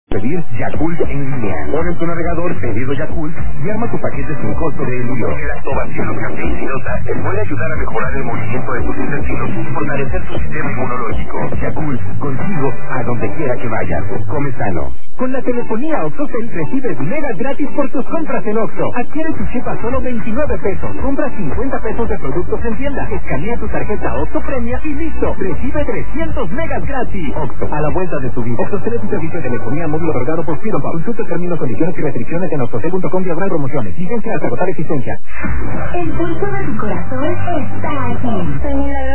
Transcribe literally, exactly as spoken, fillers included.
Pedir Yakult en línea. Pon en tu navegador pedido Yakult y arma tu paquete sin costo de envío. El lactobacillus caseicinosa te puede ayudar a mejorar el movimiento de tus intestinos y fortalecer tu sistema inmunológico. Yakult, contigo a donde quiera que vayas. Come sano. Con la telefonía OxxoCell recibes megas gratis por tus compras en Oxxo. Adquiere tu chip a solo veintinueve pesos. Compra cincuenta pesos de productos en tienda. Escanea tu tarjeta Oxxo Premia y listo. Recibe trescientos megas gratis. Oxxo, a la vuelta de tu vida. OxxoCell es un servicio de telefonía móvil otorgado por Freedom. Consulta términos, condiciones y restricciones en oxxocell punto com diagonal promociones. Vigencia hasta agotar existencia. El pulso de tu corazón está aquí.